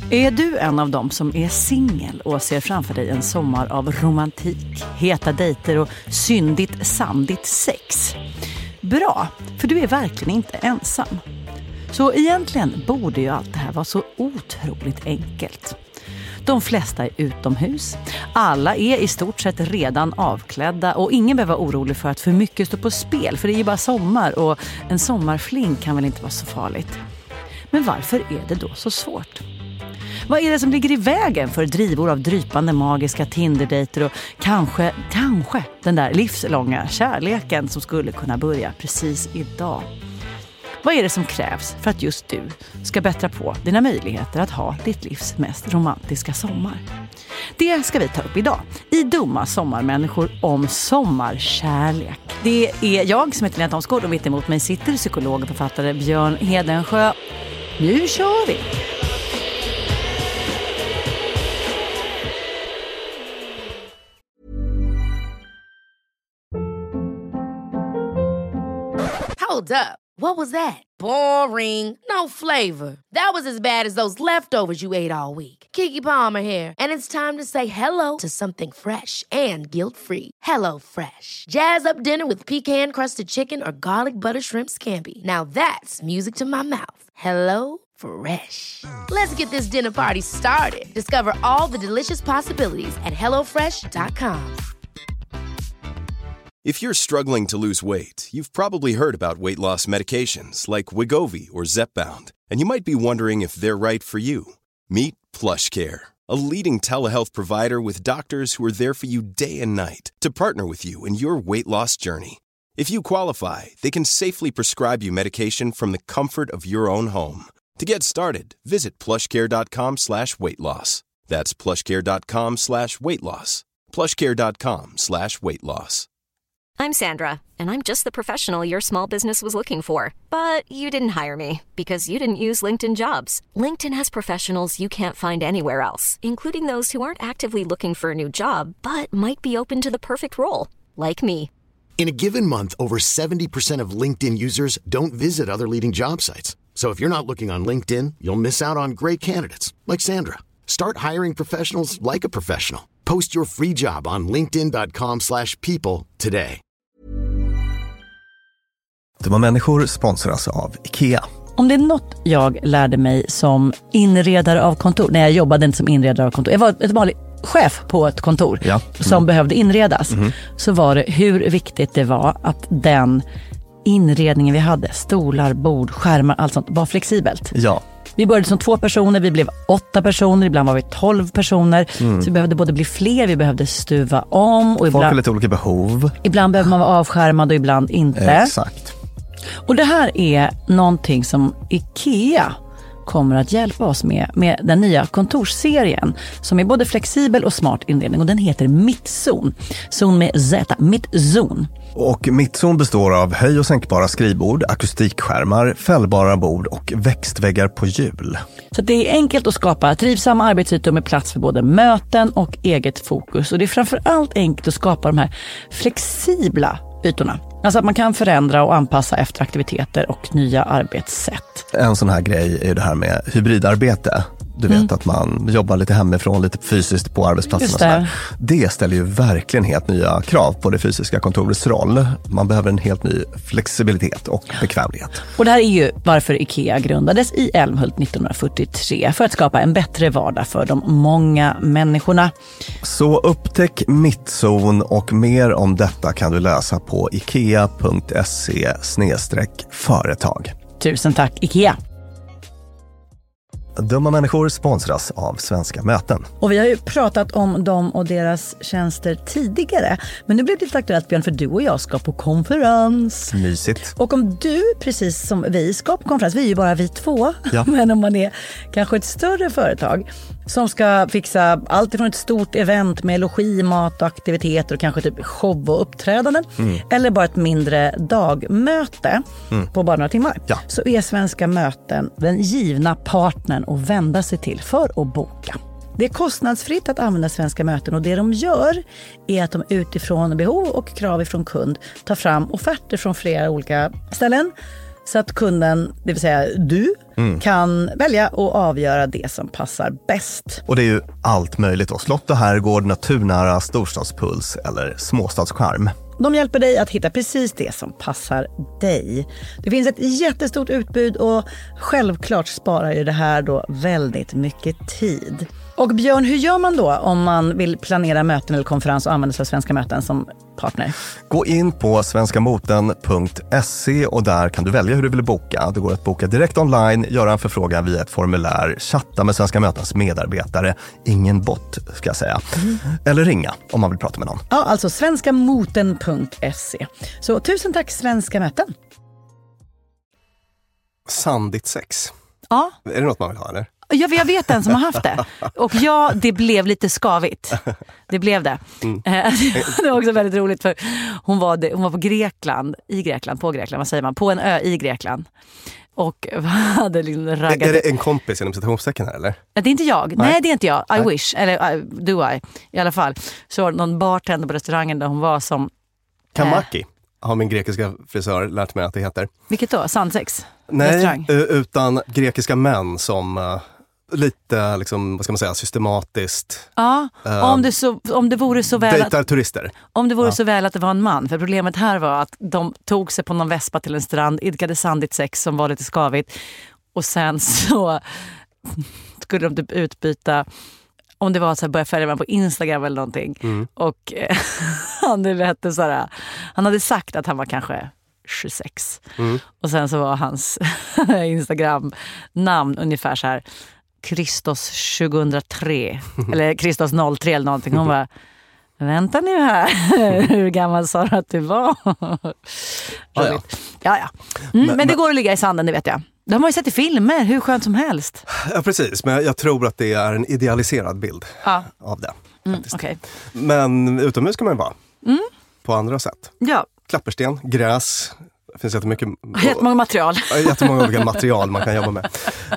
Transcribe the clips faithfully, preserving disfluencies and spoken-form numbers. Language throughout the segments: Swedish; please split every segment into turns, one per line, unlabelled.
Är du en av dem som är singel och ser framför dig en sommar av romantik, heta dejter och syndigt sandigt sex? Bra, för du är verkligen inte ensam. Så egentligen borde ju allt det här vara så otroligt enkelt. De flesta är utomhus, alla är i stort sett redan avklädda och ingen behöver vara orolig för att för mycket står på spel, för det är ju bara sommar och en sommarfling kan väl inte vara så farligt. Men varför är det då så svårt? Vad är det som ligger i vägen för drivor av drypande magiska Tinder-dejter och kanske, kanske den där livslånga kärleken som skulle kunna börja precis idag? Vad är det som krävs för att just du ska bättra på dina möjligheter att ha ditt livs mest romantiska sommar? Det ska vi ta upp idag i Dumma sommarmänniskor om sommarkärlek. Det är jag som heter Lena Thomsgård och mitt emot mig sitter psykolog och författare Björn Hedensjö. Nu kör vi!
Hold up. What was that? Boring. No flavor. That was as bad as those leftovers you ate all week. Keke Palmer here, and it's time to say hello to something fresh and guilt-free. Hello Fresh. Jazz up dinner with pecan-crusted chicken or garlic butter shrimp scampi. Now that's music to my mouth. Hello Fresh. Let's get this dinner party started. Discover all the delicious possibilities at hello fresh dot com.
If you're struggling to lose weight, you've probably heard about weight loss medications like Wegovy or Zepbound, and you might be wondering if they're right for you. Meet PlushCare, a leading telehealth provider with doctors who are there for you day and night to partner with you in your weight loss journey. If you qualify, they can safely prescribe you medication from the comfort of your own home. To get started, visit plushcare.com slash weight loss. That's plushcare.com slash weight loss. plushcare.com slash weight loss.
I'm Sandra, and I'm just the professional your small business was looking for. But you didn't hire me because you didn't use LinkedIn Jobs. LinkedIn has professionals you can't find anywhere else, including those who aren't actively looking for a new job, but might be open to the perfect role, like me.
In a given month, over seventy percent of LinkedIn users don't visit other leading job sites. So if you're not looking on LinkedIn, you'll miss out on great candidates, like Sandra. Start hiring professionals like a professional. Post your free job on linkedin.com slash people today.
Dumma människor sponsras av IKEA.
Om det är något jag lärde mig som inredare av kontor, när jag jobbade inte som inredare av kontor, jag var ett vanligt chef på ett kontor ja. mm. som behövde inredas, mm. så var det hur viktigt det var att den inredningen vi hade, stolar, bord, skärmar, allt sånt, var flexibelt.
Ja.
Vi började som två personer, vi blev åtta personer, ibland var vi tolv personer. Mm. Så vi behövde både bli fler, vi behövde stuva om. Och
folk
ibland,
har lite olika behov.
Ibland behöver man vara avskärmad och ibland inte.
Exakt.
Och det här är någonting som IKEA kommer att hjälpa oss med, med den nya kontorsserien som är både flexibel och smart inredning, och den heter Mittzon. Zon med Z, Mittzon.
Och Mittzon består av höj- och sänkbara skrivbord, akustikskärmar, fällbara bord och växtväggar på hjul.
Så det är enkelt att skapa trivsamma arbetsytor med plats för både möten och eget fokus. Och det är framförallt enkelt att skapa de här flexibla ytorna. Alltså att man kan förändra och anpassa efter aktiviteter och nya arbetssätt.
En sån här grej är det här med hybridarbete. Du vet mm. att man jobbar lite hemifrån, lite fysiskt på arbetsplatsen. Och sådär. Det ställer ju verkligen helt nya krav på det fysiska kontorets roll. Man behöver en helt ny flexibilitet och bekvämlighet.
Och det här är ju varför IKEA grundades i Älmhult nittonhundrafyrtiotre, för att skapa en bättre vardag för de många människorna.
Så upptäck Mittzon, och mer om detta kan du läsa på ikea punkt se snedstreck företag.
Tusen tack IKEA!
Dumma människor sponsras av Svenska möten.
Och vi har ju pratat om dem och deras tjänster tidigare. Men nu blir det lite aktuellt, Björn, för du och jag ska på konferens.
Mysigt.
Och om du, precis som vi, ska på konferens, vi är ju bara vi två.
Ja.
Men om man är kanske ett större företag som ska fixa allt ifrån ett stort event med logi, mat och aktiviteter och kanske typ show och uppträdanden. Mm. Eller bara ett mindre dagmöte mm. på bara några timmar.
Ja.
Så är Svenska möten den givna partnern att vända sig till för att boka. Det är kostnadsfritt att använda Svenska möten, och det de gör är att de utifrån behov och krav ifrån kund tar fram offerter från flera olika ställen. Så att kunden, det vill säga du, mm. kan välja och avgöra det som passar bäst.
Och det är ju allt möjligt då. Slott och herrgård, naturnära, storstadspuls eller småstadscharm.
De hjälper dig att hitta precis det som passar dig. Det finns ett jättestort utbud och självklart sparar ju det här då väldigt mycket tid. Och Björn, hur gör man då om man vill planera möten eller konferens och använda sig av Svenska Möten som partner?
Gå in på svenskamoten punkt se och där kan du välja hur du vill boka. Det går att boka direkt online, göra en förfrågan via ett formulär, chatta med Svenska Mötens medarbetare, ingen bot ska jag säga, mm. eller ringa om man vill prata med någon.
Ja, alltså svenskamoten punkt se. Så tusen tack Svenska Möten.
Sandigt sex.
Ja.
Är det något man vill ha eller?
Jag, jag vet en som har haft det. Och ja, det blev lite skavigt. Det blev det. Mm. Det var också väldigt roligt för hon var, det, hon var på Grekland, i Grekland, på Grekland, vad säger man? På en ö i Grekland. Och hade liksom raggat...
Är det en kompis inom citationstecken här eller?
Det är inte jag. Nej, Nej det är inte jag. I
Nej.
wish. Eller I, do I. I alla fall. Så var det någon bartender på restaurangen där hon var som...
Kamaki. Eh, har min grekiska frisör lärt mig att det heter.
Vilket då? Sandsex?
Nej,
restaurang?
Utan grekiska män som... Uh, lite, liksom, vad ska man säga, systematiskt.
Ja, um, om, det så, om det vore så väl
dejtar turister.
Om det vore
ja.
så väl att det var en man. För problemet här var att de tog sig på någon vespa till en strand, idkade sandigt sex som var lite skavigt. Och sen så skulle de typ utbyta, om det var så här, börja följa på Instagram eller någonting. Mm. Och eh, han, det lät så här, han hade sagt att han var kanske tjugosex. Mm. Och sen så var hans Instagram-namn ungefär så här Kristos tjugohundratre eller Kristos noll tre eller någonting. Hon bara, vänta nu här, hur gammal sa du att du var?
ja, ja.
Ja, ja. Mm, men, men det går att ligga i sanden, det vet jag. De har ju sett i filmer, hur skönt som helst.
Ja, precis. Men jag tror att det är en idealiserad bild ja. av det.
Mm, okay.
Men utomhus kan man vara. Mm. På andra sätt.
Ja.
Klappersten, gräs. Det finns jättemycket...
Jättemånga material.
Jättemånga olika material man kan jobba med.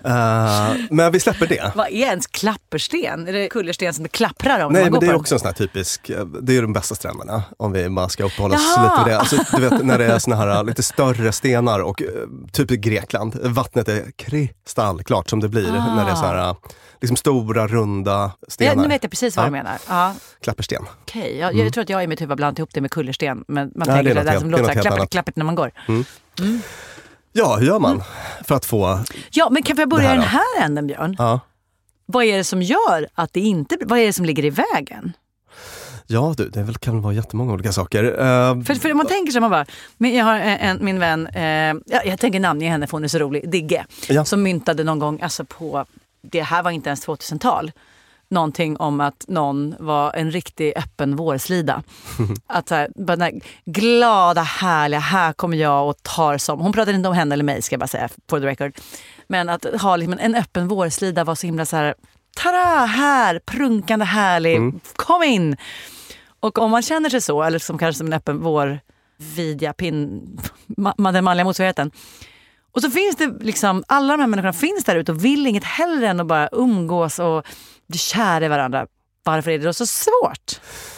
Uh, men vi släpper det.
Vad är ens klappersten? Är det kullersten som det klapprar om?
Nej, men
man
det är
på
också en sån här typisk... Det är de bästa stränderna. Om vi bara ska uppehålla oss lite vid det. Alltså, du vet, när det är såna här lite större stenar och typ i Grekland. Vattnet är kristallklart som det blir ah. när det är så här... Liksom stora, runda stenar.
Ja, nu vet jag precis vad ja. du menar. Ja.
Klappersten.
Okej, okay. jag, jag mm. tror att jag i mitt huvud blandat ihop det med kullersten. Men man tänker det, det där som låter klappert, klappert när man går. Mm. Mm.
Ja, hur gör man mm. för att få...
Ja, men kan jag börja i den här änden, Björn?
Ja.
Vad är det som gör att det inte... Vad är det som ligger i vägen?
Ja, du, det väl, kan vara jättemånga olika saker. Uh,
för, för man tänker så man bara... Men jag har en, min vän... Eh, jag, jag tänker namn i henne för hon är så rolig. Digge. Ja. Som myntade någon gång alltså på... Det här var inte ens tvåtusental. Någonting om att någon var en riktig öppen vårslida. Att så här, bara den här glada, härliga, här kommer jag och tar som... Hon pratade inte om henne eller mig, ska jag bara säga, for the record. Men att ha liksom en öppen vårslida var så himla så här... Tada, här, prunkande, härlig, mm. kom in! Och om man känner sig så, eller som kanske som en öppen vår, vidja, pin, ma- den manliga motsvarigheten. Och så finns det liksom, alla de här människorna finns där ute och vill inget hellre än att bara umgås och bli kära i varandra. Varför är det då så svårt?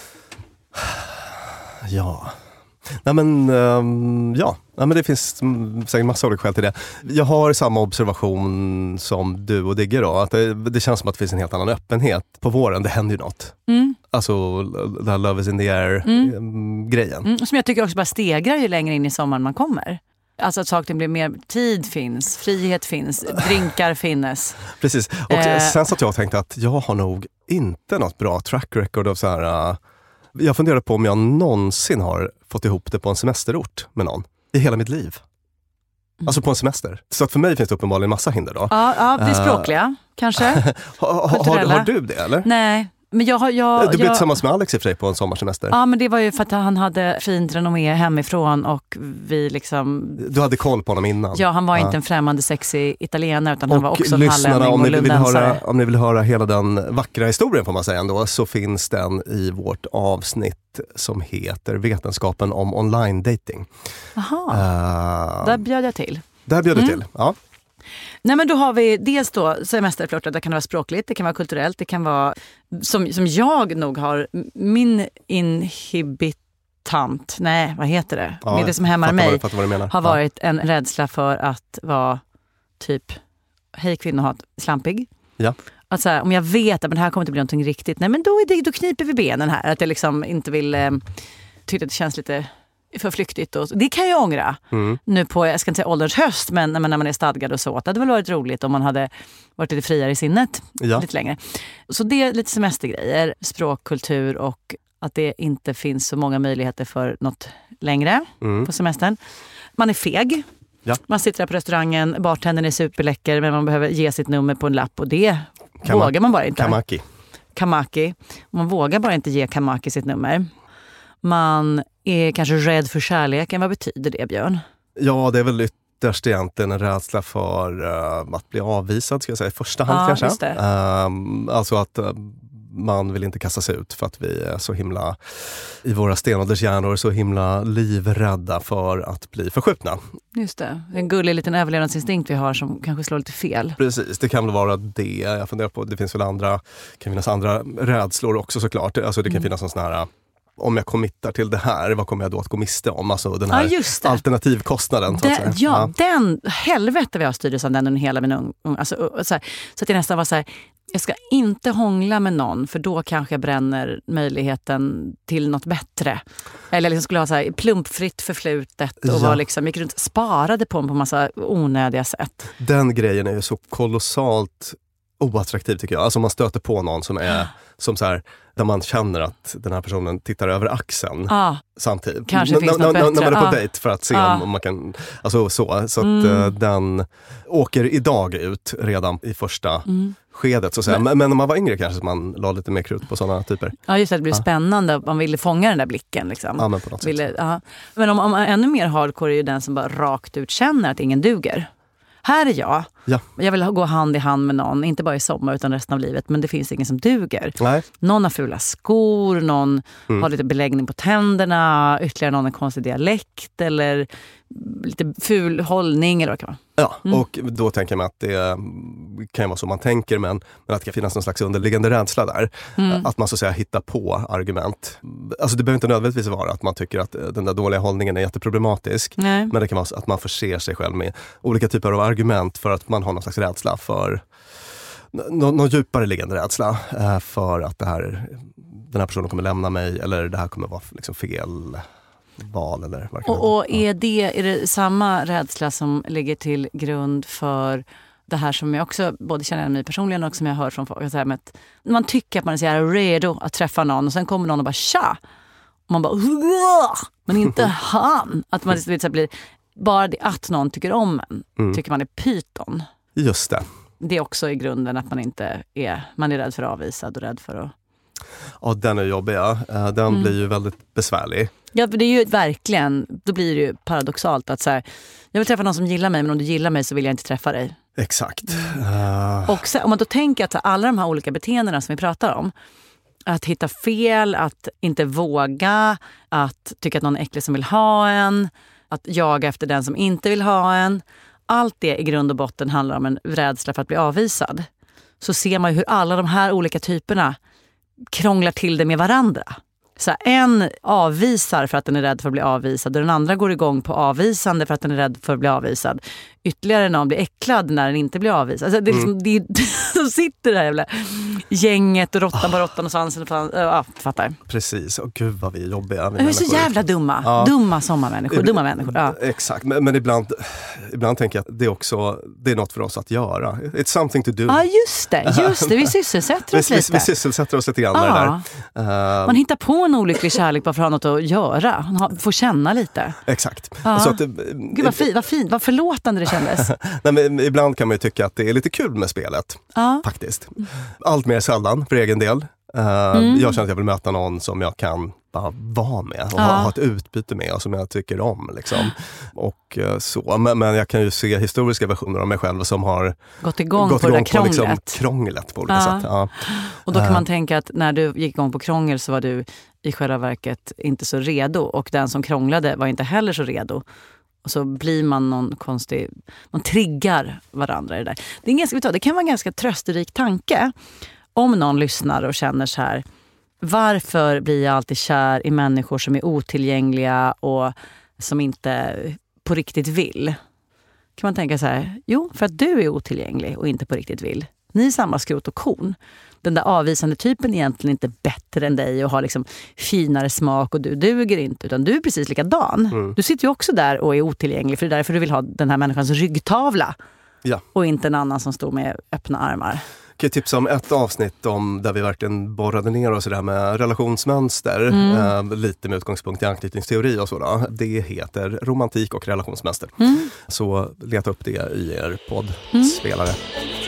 Ja, nej men, um, ja. Nej, men det finns säkert massa olika skäl till det. Jag har samma observation som du och Digge då. Att det, det känns som att det finns en helt annan öppenhet på våren. Det händer ju något. Mm. Alltså, det här love is in the air-grejen. Mm.
Mm. Som jag tycker också bara stegrar ju längre in i sommaren man kommer. Alltså att saker blir mer, tid finns, frihet finns, drinkar finns.
Precis, och eh. sen så att jag tänkte att jag har nog inte något bra track record av så här... Uh, jag funderar på om jag någonsin har fått ihop det på en semesterort med någon i hela mitt liv. Mm. Alltså på en semester. Så att för mig finns det uppenbarligen en massa hinder då.
Ja, ja det är språkliga, uh, kanske.
ha, ha, har, har du det eller?
Nej. Men jag, jag,
du blev
jag,
tillsammans med Alex i för dig på en sommarsemester.
Ja, men det var ju för att han hade fint renommé hemifrån och vi liksom...
Du hade koll på honom innan.
Ja, han var ja. inte en främmande sexig italienare utan och han var också en hallänning
om
och
ni, vill höra,
om
ni vill höra hela den vackra historien får man säga ändå, så finns den i vårt avsnitt som heter Vetenskapen om online dating.
Jaha, uh, där bjöd jag till.
Där bjöd mm. du till, ja.
Nej, men då har vi dels då semesterflörtar, det kan vara språkligt, det kan vara kulturellt, det kan vara som, som jag nog har min inhibitor tant, nej vad heter det?
Ja,
med det som hämmar mig
vad,
har varit en rädsla för att vara typ, hej kvinnohat, slampig.
Ja.
Att så här, om jag vet att det här kommer inte bli någonting riktigt, nej men då, är det, då kniper vi benen här. Att jag liksom inte vill, eh, tycker att det känns lite för flyktigt. Och, det kan jag ångra. Mm. Nu på, jag ska inte säga ålderns höst, men när man är stadgad och så. Att det hade väl varit roligt om man hade varit lite friare i sinnet ja. lite längre. Så det är lite semestergrejer, språk, kultur och att det inte finns så många möjligheter för något längre mm. på semestern. Man är feg. Ja. Man sitter där på restaurangen, bartendern är superläcker men man behöver ge sitt nummer på en lapp och det Kama- vågar man bara inte.
Kamaki.
Kamaki. Man vågar bara inte ge Kamaki sitt nummer. Man är kanske rädd för kärleken. Vad betyder det, Björn?
Ja, det är väl ytterst egentligen en rädsla för uh, att bli avvisad, ska jag säga, i första hand ja, kanske. Just det. Uh, alltså att uh, man vill inte kastas ut för att vi är så himla, i våra stenålders hjärnor, så himla livrädda för att bli förskjutna.
Just det. En gullig liten överlevnadsinstinkt vi har som kanske slår lite fel.
Precis, det kan väl vara det. Jag funderar på, det finns väl andra, kan finnas andra rädslor också såklart. Alltså det kan mm. finnas en sån här, om jag committar till det här, vad kommer jag då att gå miste om? Alltså den här ja, alternativkostnaden. Så,
det,
att säga.
Ja, ja, den, helvete vi har styrdes av den under hela min ung, alltså, så, här, så att jag nästan var så här, jag ska inte hångla med någon för då kanske jag bränner möjligheten till något bättre. Eller liksom skulle ha så här plumpfritt förflutet och ja. var liksom, gick runt, sparade på en på massa onödiga sätt.
Den grejen är ju så kolossalt oattraktiv tycker jag. Alltså man stöter på någon som är som så här, där man känner att den här personen tittar över axeln ah, samtidigt.
Kanske finns något bättre.
När man är på
ah.
dejt för att se
ah.
om, om man kan, alltså så. Så att
mm.
uh, den åker idag ut redan i första mm. skedet så att säga. Men, men när man var yngre kanske så man la lite mer krut på sådana typer.
Ja just det, det blir ah. spännande. Man ville fånga den där blicken liksom.
Ja men på något
ville,
sätt.
Ja. Men om, om ännu mer hardcore är ju den som bara rakt ut känner att ingen duger. Här är jag.
Ja.
Jag vill gå hand i hand med någon, inte bara i sommar utan resten av livet. Men det finns ingen som duger.
Nej.
Någon har fula skor, någon mm. har lite beläggning på tänderna, ytterligare någon en konstig dialekt eller lite ful hållning eller vad kan man.
Ja, mm. och då tänker jag mig att det kan vara så man tänker, men, men att det kan finnas någon slags underliggande rädsla där. Mm. Att man så att säga hittar på argument. Alltså det behöver inte nödvändigtvis vara att man tycker att den där dåliga hållningen är jätteproblematisk. Nej. Men det kan vara att man förser sig själv med olika typer av argument för att man har någon slags rädsla för någon, någon djupare liggande rädsla för att det här, den här personen kommer lämna mig eller det här kommer vara liksom fel val eller vad det kan
och, och är det, är det samma rädsla som ligger till grund för det här som jag också både känner mig personligen och som jag hör från folk så här med att man tycker att man är så här redo att träffa någon och sen kommer någon och bara tja och man bara Uah! Men inte han att man så blir bara det att någon tycker om en mm. tycker man är pyton.
Just det.
Det är också i grunden att man inte är man är rädd för avvisad och rädd för att
ja, den är jobbig. Ja. Den mm. blir ju väldigt besvärlig.
Ja, för det är ju verkligen, då blir det ju paradoxalt att så här, jag vill träffa någon som gillar mig men om du gillar mig så vill jag inte träffa dig.
Exakt. Uh...
Och så, om man då tänker att alla de här olika beteendena som vi pratar om, att hitta fel, att inte våga, att tycka att någon är äcklig som vill ha en, att jaga efter den som inte vill ha en, allt det i grund och botten handlar om en rädsla för att bli avvisad. Så ser man ju hur alla de här olika typerna krånglar till det med varandra. Så en avvisar för att den är rädd för att bli avvisad och den andra går igång på avvisande för att den är rädd för att bli avvisad. Ytterligare någon blir äcklad när den inte blir avvisad. Alltså det är liksom, mm. det är, de sitter där jävla gänget och råttan på råttan och svansen. Ja, fattar.
Precis, och gud vad vi är jobbiga.
Vi är så jävla dumma. Ja. Dumma sommarmänniskor, dumma människor. Ja.
Exakt, men, men ibland, ibland tänker jag att det är också det är något för oss att göra. It's something to do.
Ja, just det. Just det. Vi sysselsätter oss
vi,
lite.
Vi, vi sysselsätter oss lite grann med
ja.
det där. Uh,
Man hittar på en olycklig kärlek bara för att ha något att göra. Man får känna lite.
Exakt.
Ja.
Så att,
gud vad fint, vad fint, vad förlåtande det kändes.
Nej, men ibland kan man ju tycka att det är lite kul med spelet. Ja. Faktiskt. Allt mer sällan för egen del. Uh, mm. Jag känner att jag vill möta någon som jag kan bara vara med och ja. ha, ha ett utbyte med och som jag tycker om. Liksom. Och uh, så. Men, men jag kan ju se historiska versioner av mig själv som har
gått igång gått
på
igång
det
där
på
krånglet.
Liksom, krånglet på olika
ja.
sätt. Ja.
Och då kan
uh.
man tänka att när du gick igång på krångel så var du i själva verket inte så redo. Och den som krånglade var inte heller så redo. Och så blir man någon konstig, man triggar varandra i det där. Det, är ganska, det kan vara en ganska trösterik tanke om någon lyssnar och känner så här, Varför blir jag alltid kär i människor som är otillgängliga och som inte på riktigt vill? Kan man tänka så här, jo, för att du är otillgänglig och inte på riktigt vill. Ni är samma skrot och korn. Den där avvisande typen är egentligen inte bättre än dig och har liksom finare smak och du duger inte, utan du är precis likadan. Mm. Du sitter ju också där och är otillgänglig, för det är därför du vill ha den här människans ryggtavla. Ja. Och inte en annan som står med öppna armar.
Jag kan tipsa om ett avsnitt om där vi verkligen borrade ner oss i det här med relationsmönster. Mm. Eh, lite med utgångspunkt i anknytningsteori och sådär. Det heter romantik och relationsmönster. Mm. Så leta upp det i er poddspelare. Mm.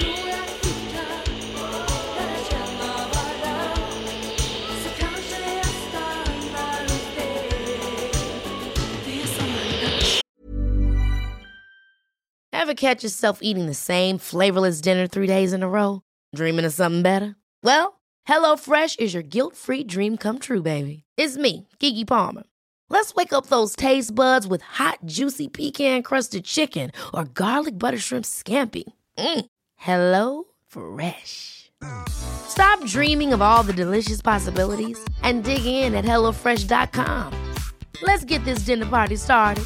Ever catch yourself eating the same flavorless dinner three days in a row? Dreaming of something better? Well, HelloFresh is your guilt-free dream come true, baby. It's me, Keke Palmer. Let's wake up those taste buds with hot, juicy pecan-crusted chicken or garlic butter shrimp scampi. Mm. Hello Fresh. Stop dreaming of all the delicious possibilities and dig in at hello fresh dot com. Let's get this dinner party started.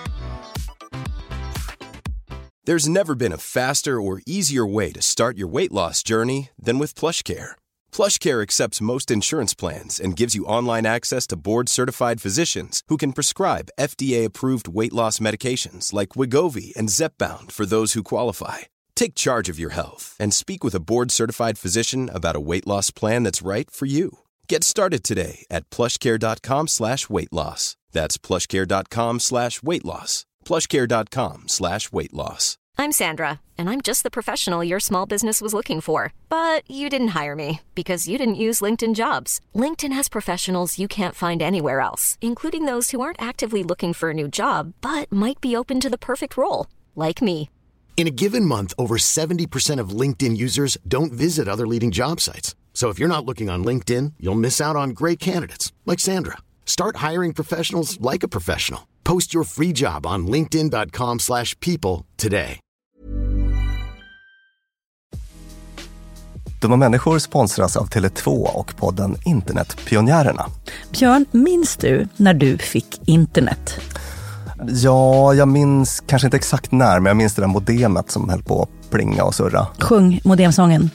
There's never been a faster or easier way to start your weight loss journey than with PlushCare. PlushCare accepts most insurance plans and gives you online access to board-certified physicians who can prescribe F D A-approved weight loss medications like Wegovy and Zepbound for those who qualify. Take charge of your health and speak with a board-certified physician about a weight loss plan that's right for you. Get started today at plushcare.com slash weight loss. That's plushcare.com slash weight loss. plushcare.com slash weight loss.
I'm Sandra, and I'm just the professional your small business was looking for. But you didn't hire me because you didn't use LinkedIn Jobs. LinkedIn has professionals you can't find anywhere else, including those who aren't actively looking for a new job, but might be open to the perfect role, like me.
In a given month, over seventy percent of LinkedIn users don't visit other leading job sites. So if you're not looking on LinkedIn, you'll miss out on great candidates, like Sandra. Start hiring professionals like a professional. Post your free job on linkedin dot com slash people today.
Dumma människor sponsras av Tele två och podden Internetpionjärerna.
Björn, minns du när du fick internet?
Ja, jag minns kanske inte exakt när, men jag minns det där modemet som höll på att plinga och surra.
Sjung modemsången.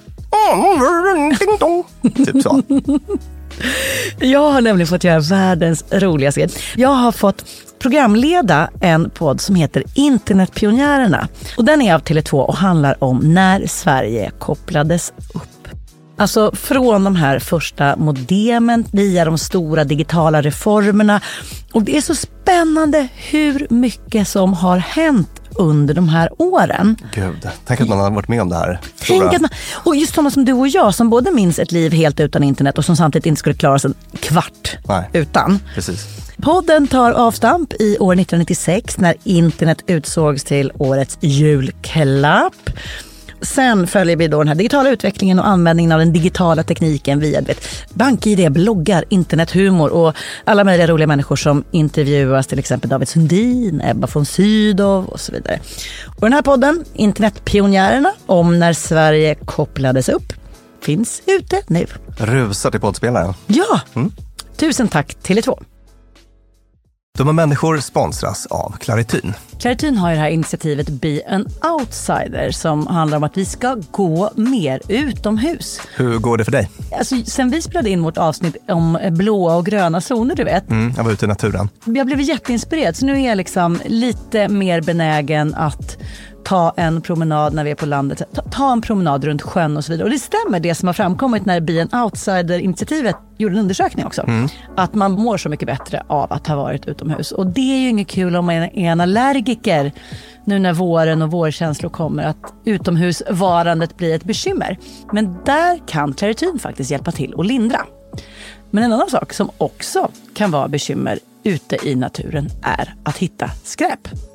Typ så.
Jag har nämligen fått göra världens roligaste. Jag har fått programleda en podd som heter Internetpionjärerna. Och den är av Tele två och handlar om när Sverige kopplades upp. Alltså från de här första modemen via de stora digitala reformerna. Och det är så spännande hur mycket som har hänt under de här åren.
Gud, tänk att man har varit med om det här.
Tänk att man, och just sådana som du och jag som både minns ett liv helt utan internet och som samtidigt inte skulle klara sig en kvart Nej. utan.
Precis.
Podden tar avstamp i år nittonhundranittiosex när internet utsågs till årets julklapp. Sen följer vi då den här digitala utvecklingen och användningen av den digitala tekniken via bank-id, bloggar, internethumor och alla möjliga roliga människor som intervjuas, till exempel David Sundin, Ebba von Sydow och så vidare. Och den här podden, Internetpionjärerna, om när Sverige kopplades upp, finns ute nu.
Rusar till poddspelaren.
Ja, mm. Tusen tack Tele två.
Dumma människor sponsras av Clarityn.
Clarityn har ju det här initiativet Be an Outsider som handlar om att vi ska gå mer utomhus.
Hur går det för dig?
Alltså, sen vi spelade in vårt avsnitt om blåa och gröna zoner, du vet.
Mm, jag var ute i naturen.
Jag blev jätteinspirerad, så nu är jag liksom lite mer benägen att ta en promenad när vi är på landet. Ta, ta en promenad runt sjön och så vidare. Och det stämmer det som har framkommit när Be an Outsider-initiativet gjorde en undersökning också. Mm. Att man mår så mycket bättre av att ha varit utomhus. Och det är ju inget kul om man är en allergiker nu när våren och vårkänslor kommer, att utomhusvarandet blir ett bekymmer. Men där kan Clarityn faktiskt hjälpa till och lindra. Men en annan sak som också kan vara bekymmer ute i naturen är att hitta skräp.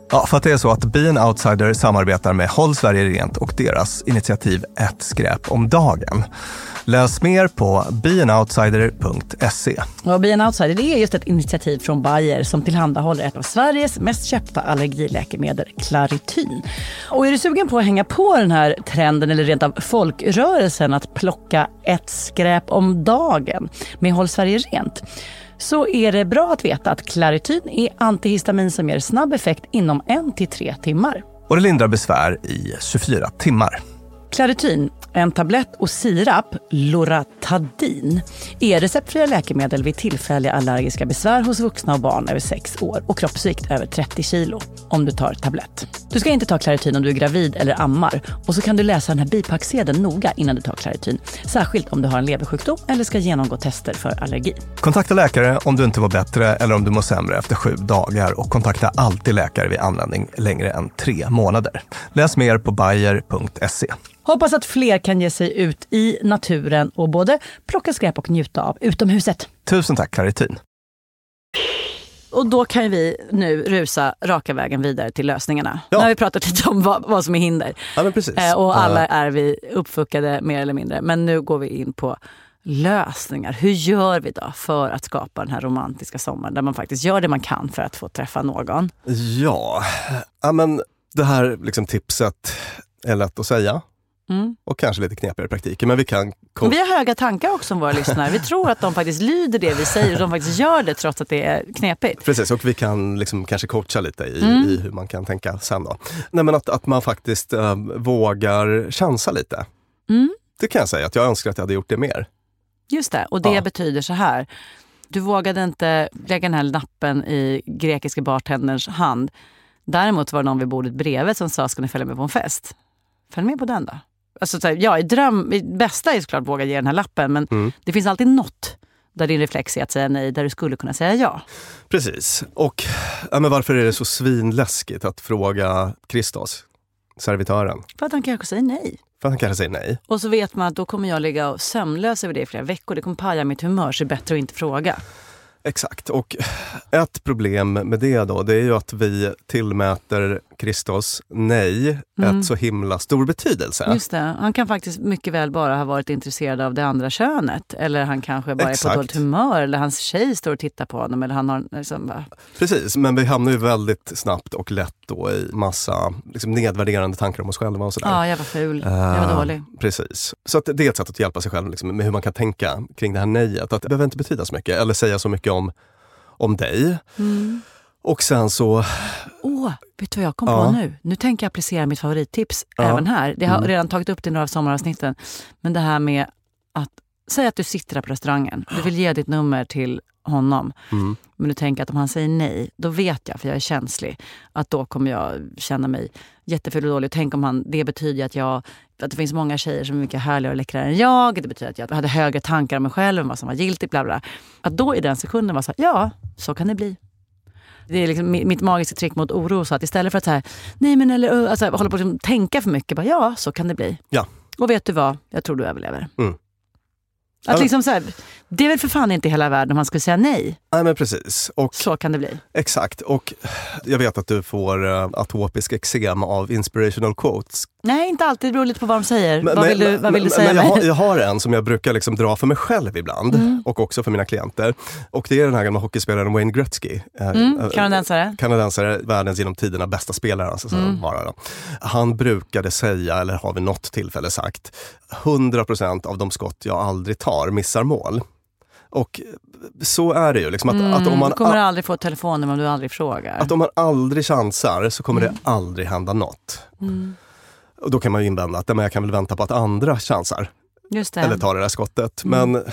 Ja, för att det är så att Be an Outsider samarbetar med Håll Sverige Rent och deras initiativ Ett skräp om dagen. Läs mer på be an outsider punkt se.
Och Be an Outsider, det är just ett initiativ från Bayer som tillhandahåller ett av Sveriges mest köpta allergiläkemedel, Clarityn. Och är du sugen på att hänga på den här trenden eller rent av folkrörelsen att plocka ett skräp om dagen med Håll Sverige Rent, så är det bra att veta att Clarityn är antihistamin som ger snabb effekt inom en till tre timmar.
Och det lindrar besvär i tjugofyra timmar.
Clarityn, en tablett och sirap, Loratadin, är receptfria läkemedel vid tillfälliga allergiska besvär hos vuxna och barn över sex år och kroppsvikt över trettio kilo om du tar tablett. Du ska inte ta Clarityn om du är gravid eller ammar, och så kan du läsa den här bipacksedeln noga innan du tar Clarityn, särskilt om du har en leversjukdom eller ska genomgå tester för allergi.
Kontakta läkare om du inte var bättre eller om du mår sämre efter sju dagar, och kontakta alltid läkare vid användning längre än tre månader. Läs mer på bayer punkt se.
Hoppas att fler kan ge sig ut i naturen och både plocka skräp och njuta av utomhuset.
Tusen tack, Clarityn.
Och då kan vi nu rusa raka vägen vidare till lösningarna.
Ja.
Nu har vi pratat lite om vad, vad som är hinder.
Ja, men precis.
Eh, och alla är vi uppfuckade mer eller mindre. Men nu går vi in på lösningar. Hur gör vi då för att skapa den här romantiska sommaren där man faktiskt gör det man kan för att få träffa någon?
Ja, ja men det här liksom tipset är lätt att säga.
Mm.
Och kanske lite knepigare i praktiken, men vi kan...
Och vi har höga tankar också om våra lyssnare. Vi tror att de faktiskt lyder det vi säger och de faktiskt gör det trots att det är knepigt.
Precis, och vi kan liksom kanske coacha lite i,
mm.
i hur man kan tänka sen då. Nej, men att, att man faktiskt äh, vågar chansa lite.
Mm.
Det kan jag säga, att jag önskar att jag hade gjort det mer.
Just det, och det
ja.
betyder så här. Du vågade inte lägga den här lappen i grekiska bartenderns hand. Däremot var det någon vid bordet bredvid som sa, ska ni följa med på en fest? Följ med på den då. Alltså, så här, ja, i dröm, i bästa är såklart våga ge den här lappen, men mm. det finns alltid något där din reflex är att säga nej, där du skulle kunna säga ja.
Precis, och ja, men varför är det så svinläskigt att fråga Christos, servitören?
För att han kanske säger nej.
För att han kanske säger nej.
Och så vet man att då kommer jag ligga och sömnlös över det i flera veckor. Det kommer paja mitt humör, så det är bättre att inte fråga.
Exakt, och ett problem med det då, det är ju att vi tillmäter Christos nej mm. ett så himla stor betydelse.
Just det, han kan faktiskt mycket väl bara ha varit intresserad av det andra könet. Eller han kanske bara Exakt. är på dåligt humör, eller hans tjej står och tittar på honom. Eller han har, liksom, bara...
Precis, men vi hamnar ju väldigt snabbt och lätt då i massa liksom, nedvärderande tankar om oss själva och sådär.
Ja, jag var ful, uh, jag var dålig.
Precis, så att det är ett sätt att hjälpa sig själv liksom, med hur man kan tänka kring det här nejet. Att det behöver inte betyda så mycket, eller säga så mycket om, om dig. Mm. Och sen så...
Åh, oh, vet du vad jag kom
ja.
på nu? Nu tänker jag applicera mitt favorittips ja. även här. Det har mm. redan tagit upp det i några av sommaravsnitten. Men det här med att säga att du sitter på restaurangen. Du vill ge ditt nummer till honom. Mm. Men du tänker att om han säger nej, då vet jag, för jag är känslig, att då kommer jag känna mig jätteful och dålig. Tänk om han, det betyder att jag att det finns många tjejer som är mycket härligare och läckrare än jag. Det betyder att jag hade högre tankar om mig själv än vad som var giltigt, bla bla. Att då i den sekunden var så här, ja, så kan det bli. Det är liksom mitt magiska trick mot oro, så att istället för att så här, nej men eller alltså, hålla på att liksom, tänka för mycket, bara, ja, så kan det bli.
Ja.
Och vet du vad? Jag tror du överlever.
Mm.
Att liksom så här, det är väl för fan inte hela världen om man skulle säga nej.
Nej, men precis. Och,
så kan det bli.
Exakt. Och jag vet att du får uh, atopisk eksem av inspirational quotes.
Nej, inte alltid. Det beror lite på vad de säger.
Men,
vad
men,
vill du, vad
men,
vill du säga?
Men jag, har, jag har en som jag brukar liksom dra för mig själv ibland. Mm. Och också för mina klienter. Och det är den här gamla hockeyspelaren Wayne Gretzky.
Mm, kanadensare.
Kanadensare, världens genom tiderna bästa spelare. Alltså, så mm. vara då. Han brukade säga, eller har vid något tillfälle sagt, hundra procent av de skott jag aldrig tar missar mål. Och så är det ju. Liksom att,
mm,
att om man
du kommer aldrig få telefonen om du aldrig frågar.
Att om man aldrig chansar så kommer mm. det aldrig hända något.
Mm.
Och då kan man ju invända att jag kan väl vänta på att andra chansar.
Just det.
Eller tar det där skottet. Mm. Men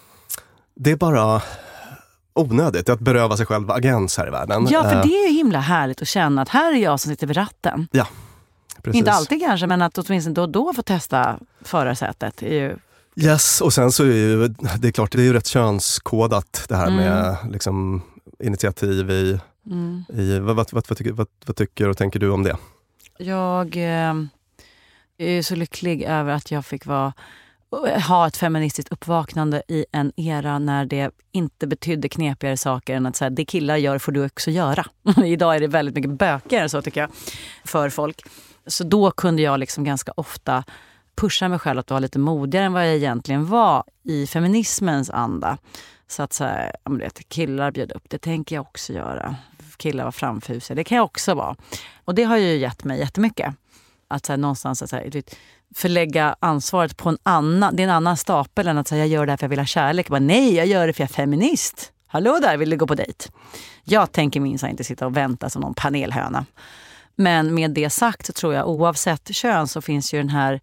det är bara onödigt att beröva sig själv agens här i världen.
Ja, för det är ju himla härligt att känna att här är jag som sitter vid ratten.
Ja, precis.
Inte alltid kanske, men att åtminstone då och då få testa förarsätet är ju...
Yes, och sen så är ju, det är klart, det är ju rätt könskodat det här mm. med liksom, initiativ i, mm. i vad, vad, vad, vad, tycker, vad, vad tycker och tänker du om det?
Jag eh, är så lycklig över att jag fick vara ha ett feministiskt uppvaknande i en era när det inte betydde knepigare saker än att så här, det killar gör får du också göra. Idag är det väldigt mycket bökigare så tycker jag för folk. Så då kunde jag liksom ganska ofta pusha mig själv att vara lite modigare än vad jag egentligen var i feminismens anda. Så att så här, jag vet, killar bjöd upp, det tänker jag också göra. Killar var framfusiga, det kan jag också vara. Och det har ju gett mig jättemycket. Att så här, någonstans så här, vet, förlägga ansvaret på en annan, det är en annan stapel än att säga jag gör det här för jag vill ha kärlek. Bara, nej, jag gör det för jag är feminist. Hallå där, vill du gå på dejt? Jag tänker minst inte sitta och vänta som någon panelhöna. Men med det sagt så tror jag oavsett kön så finns ju den här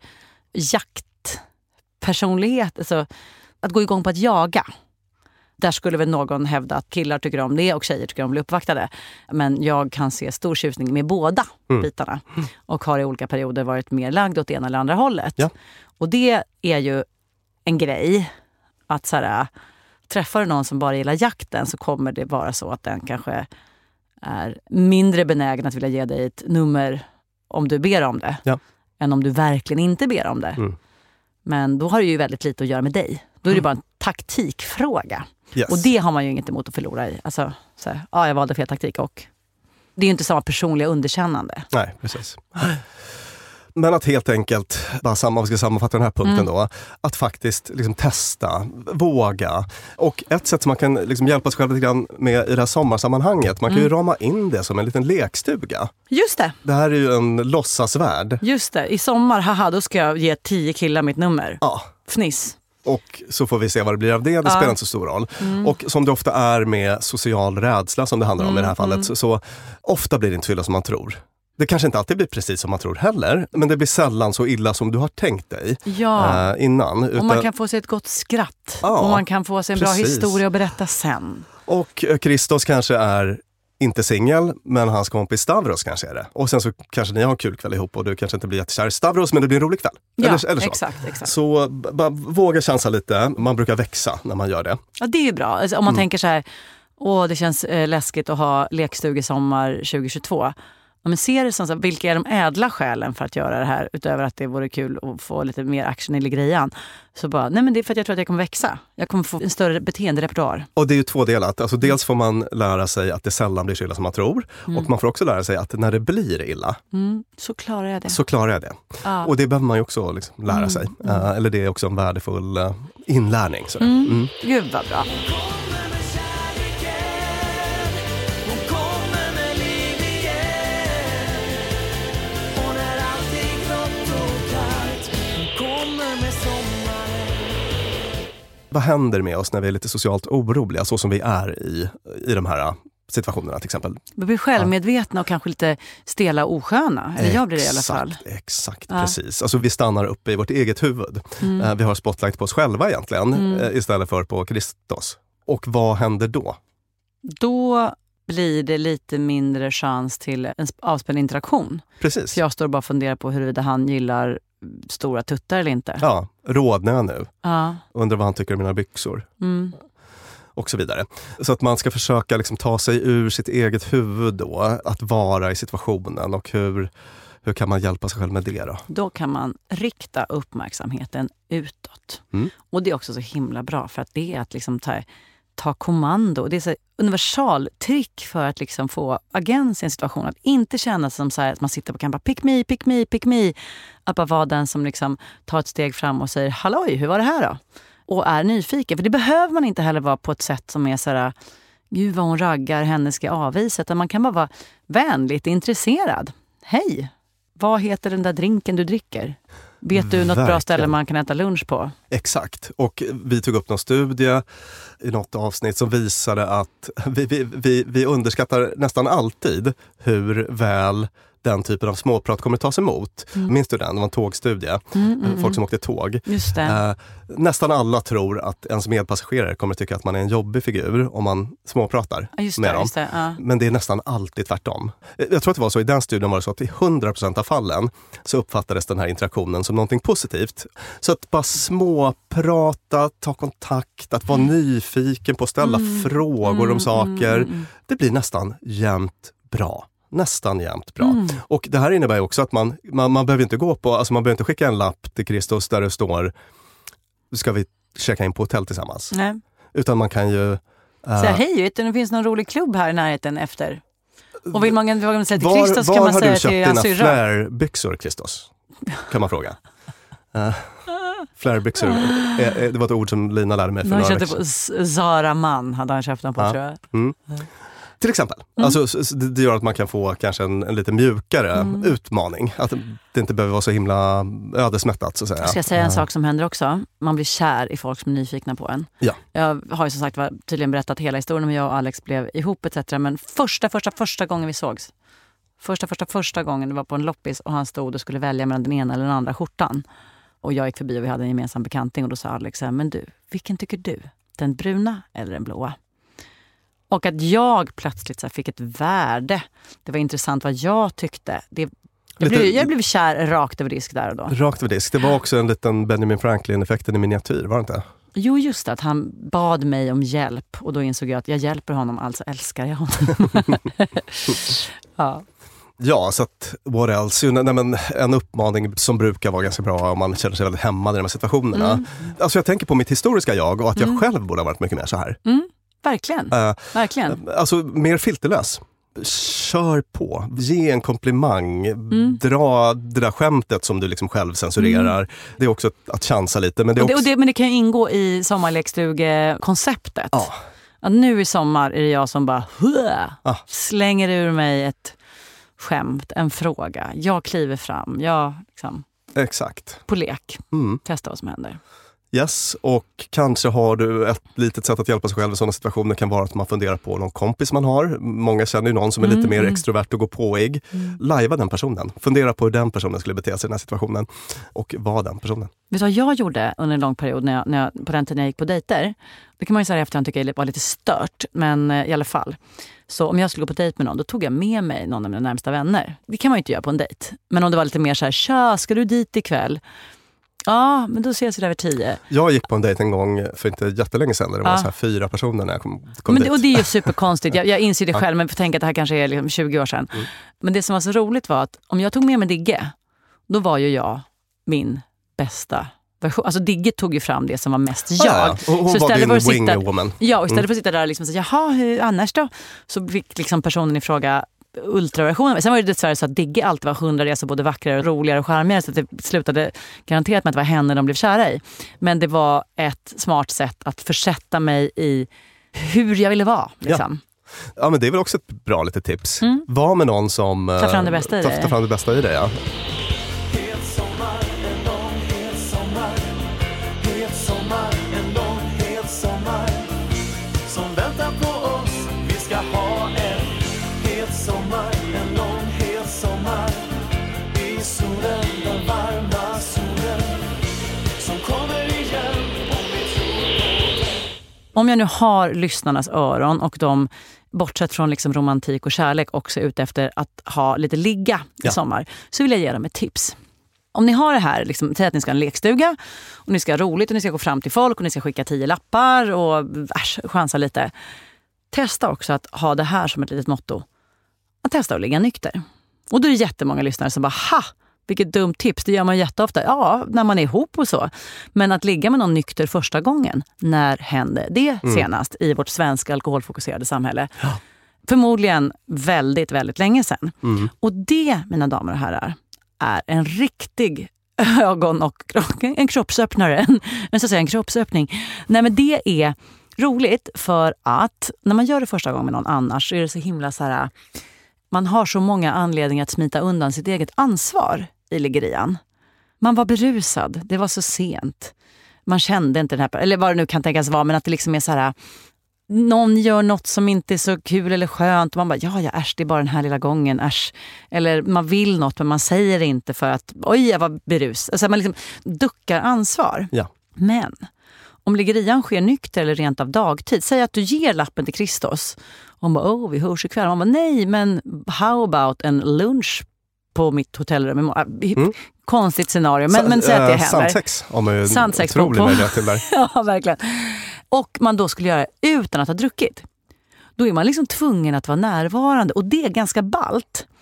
jaktpersonlighet, alltså att gå igång på att jaga. Där skulle väl någon hävda att killar tycker om det och tjejer tycker om att bli uppvaktade. Men jag kan se stor tjusning med båda mm. bitarna. Och har i olika perioder varit mer lagd åt ena eller andra hållet. Ja. Och det är ju en grej att så här, träffar du någon som bara gillar jakten så kommer det vara så att den kanske är mindre benägen att vilja ge dig ett nummer om du ber om det. Ja. Än om du verkligen inte ber om det. Mm. Men då har det ju väldigt lite att göra med dig. Då är det mm. bara en taktikfråga. Yes. Och det har man ju inget emot att förlora i. Alltså, så här, ja, jag valde fel taktik och det är ju inte samma personliga underkännande.
Nej, precis. Men att helt enkelt, bara samma, vi ska sammanfatta den här punkten mm. då, att faktiskt liksom testa, våga. Och ett sätt som man kan liksom hjälpa sig själv lite grann med i det här sommarsammanhanget, man kan mm. ju rama in det som en liten lekstuga.
Just det.
Det här är ju en låtsasvärld.
Just det, i sommar, haha, då ska jag ge tio killar mitt nummer. Ja. Fniss.
Och så får vi se vad det blir av det. Det ja. spelar inte så stor roll. Mm. Och som det ofta är med social rädsla som det handlar om mm, i det här fallet. Mm. Så, så ofta blir det inte så illa som man tror. Det kanske inte alltid blir precis som man tror heller. Men det blir sällan så illa som du har tänkt dig
ja.
äh, innan.
Utan... Och man kan få sig ett gott skratt. Ja, och man kan få sig en precis. bra historia att berätta sen.
Och Christos kanske är inte singel, men hans kompis Stavros kanske är det. Och sen så kanske ni har en kul kväll ihop och du kanske inte blir jättekär i Stavros, men det blir en rolig kväll.
Ja,
eller, eller så.
Exakt, exakt.
Så bara våga chansa lite. Man brukar växa när man gör det.
Ja, det är ju bra. Alltså, om man mm. tänker så här, åh, det känns eh, läskigt att ha lekstugesommar tjugo tjugotvå. Ja, men ser det som så här, vilka är de ädla skälen för att göra det här utöver att det vore kul att få lite mer action i grejen? Så bara, nej men det är för att jag tror att jag kommer växa. Jag kommer få en större beteenderepertoar.
Och det är ju tvådelat. Alltså dels får man lära sig att det sällan blir så illa som man tror. Mm. Och man får också lära sig att när det blir illa
mm. så klarar jag det.
Så klarar jag det. Ah. Och det behöver man ju också liksom lära mm. sig. Mm. Uh, eller det är också en värdefull uh, inlärning. Så.
Mm. Mm. Gud vad bra.
Vad händer med oss när vi är lite socialt oroliga, så som vi är i, i de här situationerna till exempel?
Vi blir självmedvetna och kanske lite stela och osköna. Eller jag blir det i alla fall.
Exakt, ja. precis. Alltså vi stannar uppe i vårt eget huvud. Mm. Uh, vi har spotlight på oss själva egentligen, mm. uh, istället för på Kristus. Och vad händer då?
Då blir det lite mindre chans till en avspänd interaktion.
Precis.
För jag står och bara funderar på huruvida han gillar stora tuttar eller inte.
Ja, rådnar nu.
Ja.
Undrar vad han tycker om mina byxor.
Mm.
Och så vidare. Så att man ska försöka liksom ta sig ur sitt eget huvud då. Att vara i situationen. Och hur, hur kan man hjälpa sig själv med det då?
Då kan man rikta uppmärksamheten utåt. Mm. Och det är också så himla bra. För att det är att liksom ta, ta kommando. Det är så universal trick för att liksom få agens i en situation. Att inte känna som så här att man sitter på kampa, pick me, pick me, pick me. Att bara vara den som liksom tar ett steg fram och säger, halloj, hur var det här då? Och är nyfiken. För det behöver man inte heller vara på ett sätt som är så här, gud vad hon raggar, henne ska avvisa. Utan man kan bara vara vänligt intresserad. Hej, vad heter den där drinken du dricker? Vet du något Verkligen. bra ställe man kan äta lunch på?
Exakt. Och vi tog upp någon studie i något avsnitt som visade att vi, vi, vi, vi underskattar nästan alltid hur väl den typen av småprat kommer tas emot. Mm. Minns du den? Det var en tågstudie. Mm, mm, Folk som åkte tåg.
Just det.
Eh, nästan alla tror att ens medpassagerare kommer tycka att man är en jobbig figur om man småpratar
just
med
det,
dem.
Just det, ja.
Men det är nästan alltid tvärtom. Jag tror att det var så, i den studien var det så att i hundra procent av fallen så uppfattades den här interaktionen som någonting positivt. Så att bara småprata, ta kontakt, att vara mm. nyfiken på att ställa mm. frågor mm, om saker. Mm, mm. Det blir nästan jämnt bra. Nästan jämnt bra. Mm. Och det här innebär ju också att man, man, man behöver inte gå på, alltså man behöver inte skicka en lapp till Kristus där det står ska vi checka in på hotell tillsammans.
Nej.
Utan man kan ju... Uh,
säga hej, vet du, det finns någon rolig klubb här i närheten efter. Och vill man, vill man säga till
var,
Christos kan man säga till hans syrra.
Var har du köpt dina flare-byxor, Christos? Kan man fråga. Uh, flare-byxor, det var ett ord som Lina lärde mig för några veckor
sedan. På Zara Man hade han köpt dem på, ja. tror jag.
Mm. Till exempel. Mm. Alltså, det gör att man kan få kanske en, en lite mjukare mm. utmaning. Att det inte behöver vara så himla ödesmättat, så att säga.
Jag ska säga en sak som händer också. Man blir kär i folk som är nyfikna på en.
Ja.
Jag har ju som sagt var, tydligen berättat hela historien om jag och Alex blev ihop et cetera. Men första, första, första gången vi sågs. Första, första, första gången det var på en loppis och han stod och skulle välja mellan den ena eller den andra skjortan. Och jag gick förbi och vi hade en gemensam bekanting och då sa Alex, men du, vilken tycker du? Den bruna eller den blåa? Och att jag plötsligt så här, fick ett värde. Det var intressant vad jag tyckte. Det, jag, blev, jag blev kär rakt över disk där och då.
Rakt över disk. Det var också en liten Benjamin Franklin-effekten i miniatyr, var det inte?
Jo, just det. Att han bad mig om hjälp. Och då insåg jag att jag hjälper honom, alltså älskar jag honom. ja.
Ja, så att what else? Nej, men en uppmaning som brukar vara ganska bra om man känner sig väldigt hämmad i de här situationerna. Mm. Alltså jag tänker på mitt historiska jag och att jag mm. själv borde ha varit mycket mer så här.
Mm. Verkligen. Uh, Verkligen.
Alltså mer filterlös. Kör på. Ge en komplimang. Mm. Dra det där skämtet som du liksom själv censurerar. Mm. Det är också att, att chansa lite. Men det, är också...
och det, och det, men det kan ju ingå i sommarlekstuge-konceptet.
Ah.
Att nu i sommar är det jag som bara ah. slänger ur mig ett skämt, en fråga. Jag kliver fram. Jag liksom...
Exakt.
På lek.
Mm.
Testa vad som händer.
Yes, och kanske har du ett litet sätt att hjälpa sig själv i sådana situationer kan vara att man funderar på någon kompis man har. Många känner ju någon som är mm, lite mer
mm.
extrovert och går påig. Mm. Lajva den personen. Fundera på hur den personen skulle bete sig i den här situationen och vara den personen.
Vet du vad jag gjorde under en lång period när jag, när jag, på den tiden jag gick på dejter? Det kan man ju säga efter att jag tycker var lite stört, men i alla fall. Så om jag skulle gå på dejt med någon, då tog jag med mig någon av mina närmsta vänner. Det kan man ju inte göra på en dejt. Men om det var lite mer så här, tja, ska du dit ikväll? Ja, men då ses vi där vid tio.
Jag gick på en dejt en gång för inte jättelänge sedan. Där det ja. var så här fyra personer när jag kom, kom
men
dit.
Det, och det är ju superkonstigt. Jag, jag inser det själv, men får tänka att det här kanske är liksom tjugo år sedan. Mm. Men det som var så roligt var att om jag tog med mig Digge, då var ju jag min bästa version. Alltså Digge tog ju fram det som var mest jag.
Ja, ja. Hon så var din
för
wing sitta, woman.
Ja, och istället mm. för att sitta där och liksom säga, jaha, hur annars då? Så fick liksom personen i fråga ultraversionen. Sen var det dessvärre så att Digge alltid var hundra resor både vackrare, roligare och charmigare, så att det slutade garanterat med att det var henne de blev kära i. Men det var ett smart sätt att försätta mig i hur jag ville vara. Liksom.
Ja. ja, men det är väl också ett bra litet tips. Mm. Var med någon som
tar fram det bästa i dig.
Ta fram det bästa i dig, ja.
Om jag nu har lyssnarnas öron och de, bortsett från liksom romantik och kärlek, också ute efter att ha lite ligga i ja. sommar, så vill jag ge dem ett tips. Om ni har det här, liksom, säg att ni ska ha en lekstuga och ni ska ha roligt och ni ska gå fram till folk och ni ska skicka tio lappar och äsch, chansa lite. Testa också att ha det här som ett litet motto. Att testa att ligga nykter. Och då är det jättemånga lyssnare som bara, ha! Vilket dumt tips, det gör man jätteofta. Ja, när man är ihop och så. Men att ligga med någon nykter första gången, när hände det mm. senast i vårt svenska alkoholfokuserade samhälle? Ja. Förmodligen väldigt, väldigt länge sedan. Mm. Och det, mina damer och herrar, är en riktig ögon- och en kroppsöppnare. En, en, så att säga, en kroppsöppning. Nej, men det är roligt för att när man gör det första gången med någon annars så är det så himla så här... Man har så många anledningar att smita undan sitt eget ansvar i liggerian. Man var berusad, det var så sent. Man kände inte den här, eller vad det nu kan tänkas vara, men att det liksom är så här, någon gör något som inte är så kul eller skönt och man bara, ja, ja, äsch, det är bara den här lilla gången, äsch. Eller man vill något men man säger det inte för att, oj, jag var berus. Alltså man liksom duckar ansvar.
Ja.
Men om liggerian sker nykter eller rent av dagtid, säg att du ger lappen till Christos. Och hon bara, åh, vi hörs ikväll. Och man bara, nej, men how about en lunch på mitt hotellrum imorgon? Mm. Konstigt scenario, men,
Sa-
men säg att det
äh,
händer.
Sandsex, om man ju
Sandsex
otrolig
på, på.
möjlighet till där.
Ja, verkligen. Och man då skulle göra det utan att ha druckit. Då är man liksom tvungen att vara närvarande. Och det är ganska ballt.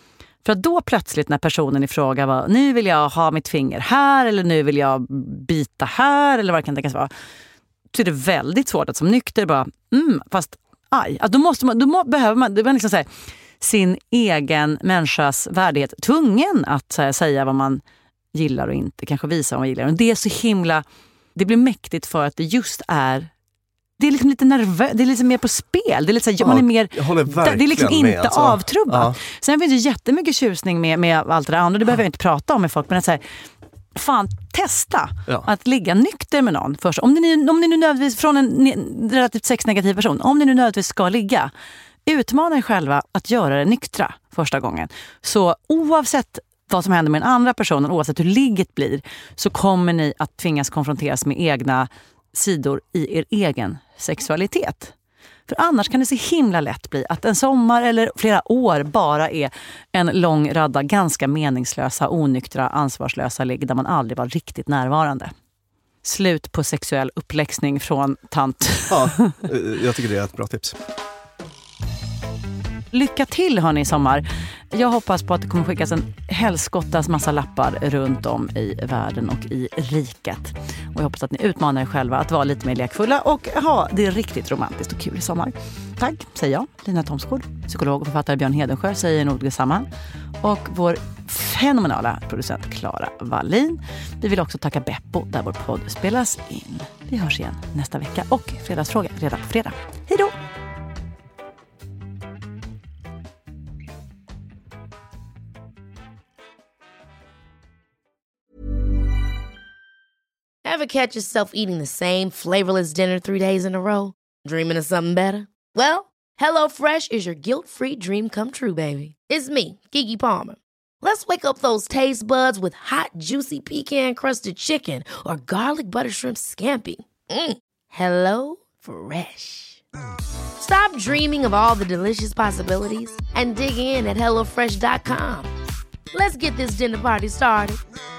För att då plötsligt när personen i fråga var, nu vill jag ha mitt finger här eller nu vill jag bita här eller vad det kan tänkas vara, så är det väldigt svårt att som nykter bara, mm, fast aj. Att då, måste man, då må, behöver man, det var liksom så här, sin egen människas värdighet tvungen att så här, säga vad man gillar och inte, kanske visa vad man gillar. Och det är så himla, det blir mäktigt för att det just är, det är liksom lite nervöst, det är liksom mer på spel. Det är lite så här, ja, man är mer, det är liksom inte med, alltså. avtrubbat. Ja. Sen finns det jättemycket tjusning med, med allt det där andra, det behöver jag inte prata om med folk, men att så här, fan, testa ja. att ligga nykter med någon först. Om ni, om ni nu nödvändigtvis, från en relativt sexnegativ person, om ni nu nödvändigtvis ska ligga, utmana er själva att göra det nyktra första gången. Så oavsett vad som händer med den andra personen, oavsett hur ligget blir, så kommer ni att tvingas konfronteras med egna sidor i er egen sexualitet. För annars kan det så himla lätt bli att en sommar eller flera år bara är en lång radda ganska meningslösa, onyktra, ansvarslösa ligg där man aldrig var riktigt närvarande. Slut på sexuell uppläxning från tant.
Ja, jag tycker det är ett bra tips.
Lycka till hörni i sommar. Jag hoppas på att det kommer skickas en helskottas massa lappar runt om i världen och i riket. Och jag hoppas att ni utmanar er själva att vara lite mer lekfulla och ha det riktigt romantiskt och kul i sommar. Tack, säger jag, Lina Thomsgård. Psykolog och författare Björn Hedensjö säger nog detsamma. Och vår fenomenala producent Clara Wallin. Vi vill också tacka Beppo där vår podd spelas in. Vi hörs igen nästa vecka och fredagsfråga redan på fredag. Hej då!
Ever catch yourself eating the same flavorless dinner three days in a row? Dreaming of something better? Well, HelloFresh is your guilt-free dream come true, baby. It's me, Keke Palmer. Let's wake up those taste buds with hot, juicy pecan-crusted chicken or garlic butter shrimp scampi. Mm. Hello Fresh. Stop dreaming of all the delicious possibilities and dig in at hello fresh dot com. Let's get this dinner party started.